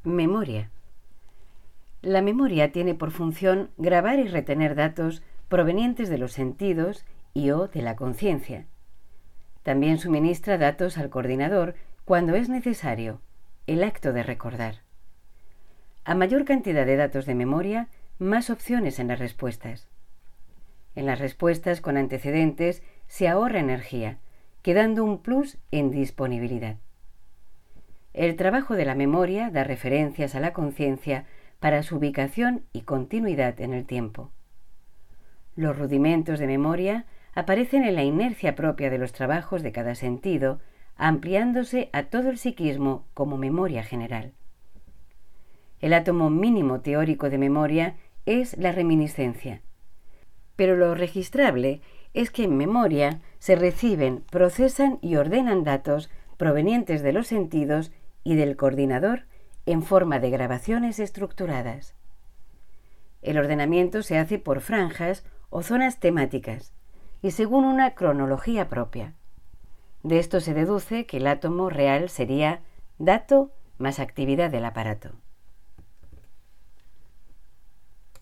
Memoria. La memoria tiene por función grabar y retener datos provenientes de los sentidos y/o de la conciencia. También suministra datos al coordinador cuando es necesario, el acto de recordar. A mayor cantidad de datos de memoria, más opciones en las respuestas. En las respuestas con antecedentes se ahorra energía, quedando un plus en disponibilidad. El trabajo de la memoria da referencias a la conciencia para su ubicación y continuidad en el tiempo. Los rudimentos de memoria aparecen en la inercia propia de los trabajos de cada sentido, ampliándose a todo el psiquismo como memoria general. El átomo mínimo teórico de memoria es la reminiscencia. Pero lo registrable es que en memoria se reciben, procesan y ordenan datos provenientes de los sentidos y del coordinador en forma de grabaciones estructuradas. El ordenamiento se hace por franjas o zonas temáticas y según una cronología propia. De esto se deduce que el átomo real sería dato más actividad del aparato.